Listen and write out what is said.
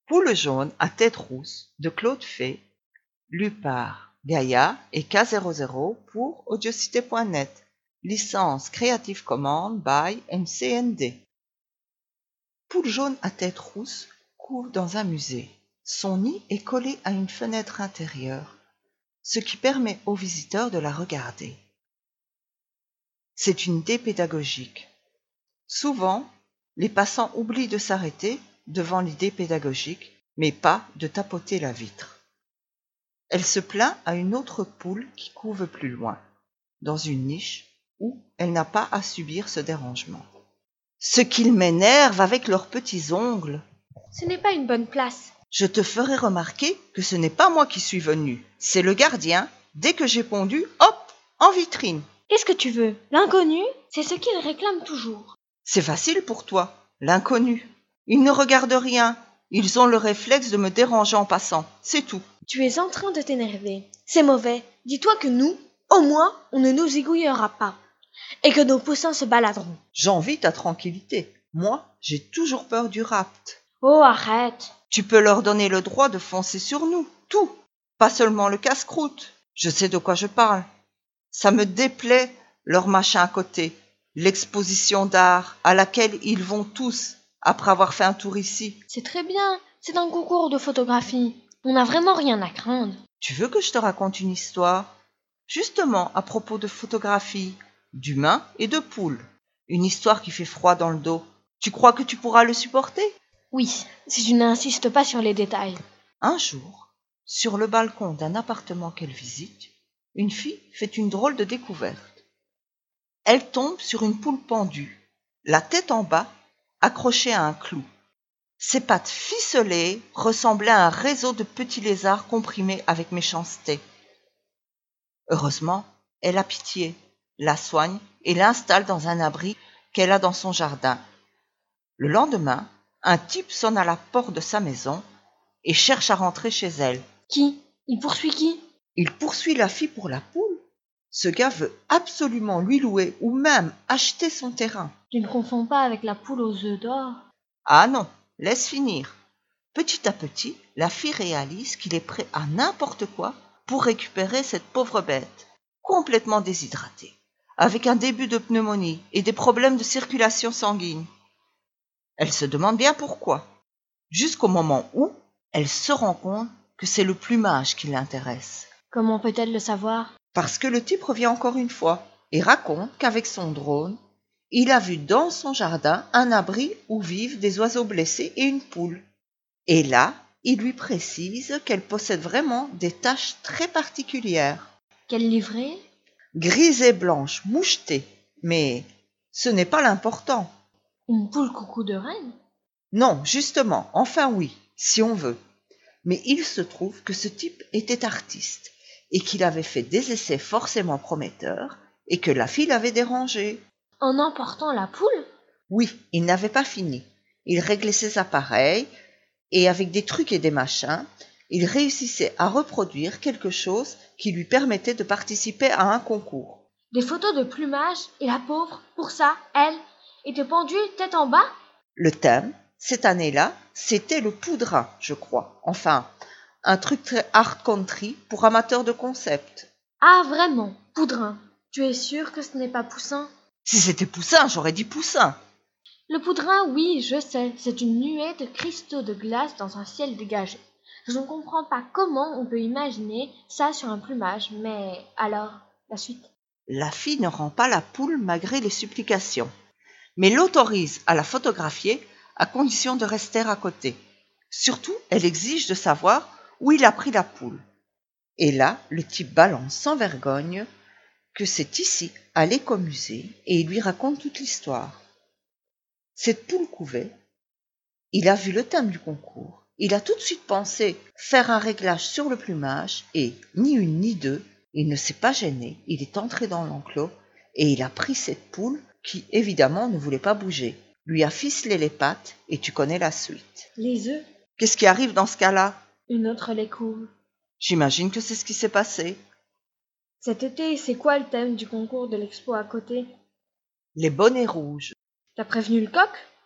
Poule jaune à tête rousse de Claude Fay, lu par Gaïa et K00 pour audiocité.net. Licence Creative Commons by NCND. Poule jaune à tête rousse court dans un musée. Son nid est collé à une fenêtre intérieure, ce qui permet aux visiteurs de la regarder. C'est une idée pédagogique. Souvent, les passants oublient de s'arrêter devant l'idée pédagogique, mais pas de tapoter la vitre. Elle se plaint à une autre poule qui couve plus loin, dans une niche où elle n'a pas à subir ce dérangement. Ce qu'ils m'énervent avec leurs petits ongles. Ce n'est pas une bonne place. Je te ferai remarquer que ce n'est pas moi qui suis venu, c'est le gardien. Dès que j'ai pondu, hop, en vitrine. Qu'est-ce que tu veux? L'inconnu, c'est ce qu'il réclame toujours. C'est facile pour toi, l'inconnu. Ils ne regardent rien. Ils ont le réflexe de me déranger en passant, c'est tout. Tu es en train de t'énerver. C'est mauvais. Dis-toi que nous, au moins, on ne nous égouillera pas. Et que nos poussins se baladeront. J'envie ta tranquillité. Moi, j'ai toujours peur du rapt. Oh, arrête. Tu peux leur donner le droit de foncer sur nous, tout. Pas seulement le casse-croûte. Je sais de quoi je parle. Ça me déplaît, leur machin à côté. L'exposition d'art à laquelle ils vont tous, après avoir fait un tour ici. C'est très bien. C'est un concours de photographie. On n'a vraiment rien à craindre. Tu veux que je te raconte une histoire? Justement, à propos de photographie, d'humains et de poules. Une histoire qui fait froid dans le dos. Tu crois que tu pourras le supporter? Oui, si tu n'insistes pas sur les détails. Un jour, sur le balcon d'un appartement qu'elle visite, une fille fait une drôle de découverte. Elle tombe sur une poule pendue, la tête en bas, accrochée à un clou. Ses pattes ficelées ressemblaient à un réseau de petits lézards comprimés avec méchanceté. Heureusement, elle a pitié, la soigne et l'installe dans un abri qu'elle a dans son jardin. Le lendemain, un type sonne à la porte de sa maison et cherche à rentrer chez elle. Qui? Il poursuit qui? Il poursuit la fille pour la poule. Ce gars veut absolument lui louer ou même acheter son terrain. Tu ne confonds pas avec la poule aux œufs d'or? Ah non, laisse finir. Petit à petit, la fille réalise qu'il est prêt à n'importe quoi pour récupérer cette pauvre bête, complètement déshydratée, avec un début de pneumonie et des problèmes de circulation sanguine. Elle se demande bien pourquoi, jusqu'au moment où elle se rend compte que c'est le plumage qui l'intéresse. Comment peut-elle le savoir? Parce que le type revient encore une fois et raconte qu'avec son drone, il a vu dans son jardin un abri où vivent des oiseaux blessés et une poule. Et là, il lui précise qu'elle possède vraiment des taches très particulières. Quelle livrée? Grise et blanche, mouchetée. Mais ce n'est pas l'important. Une poule coucou de reine? Non, justement, enfin oui, si on veut. Mais il se trouve que ce type était artiste et qu'il avait fait des essais forcément prometteurs et que la fille l'avait dérangé. En emportant la poule? Oui, il n'avait pas fini. Il réglait ses appareils et avec des trucs et des machins, il réussissait à reproduire quelque chose qui lui permettait de participer à un concours. Des photos de plumage et la pauvre, pour ça, elle, était pendue tête en bas? Le thème, cette année-là, c'était le poudrin, je crois. Enfin, un truc très hard country pour amateurs de concept. Ah, vraiment, poudrin. Tu es sûr que ce n'est pas Poussin? Si c'était Poussin, j'aurais dit Poussin. Le poudrin, oui, je sais, c'est une nuée de cristaux de glace dans un ciel dégagé. Je ne comprends pas comment on peut imaginer ça sur un plumage, mais alors, la suite? La fille ne rend pas la poule malgré les supplications, mais l'autorise à la photographier à condition de rester à côté. Surtout, elle exige de savoir où il a pris la poule. Et là, le type balance sans vergogne que c'est ici, à l'écomusée, et il lui raconte toute l'histoire. Cette poule couvait, il a vu le thème du concours, il a tout de suite pensé faire un réglage sur le plumage et, ni une ni deux, il ne s'est pas gêné, il est entré dans l'enclos et il a pris cette poule qui, évidemment, ne voulait pas bouger, lui a ficelé les pattes et tu connais la suite. Les œufs? Qu'est-ce qui arrive dans ce cas-là? Une autre les couve. J'imagine que c'est ce qui s'est passé. Cet été, c'est quoi le thème du concours de l'expo à côté? Les bonnets rouges. T'as prévenu le coq?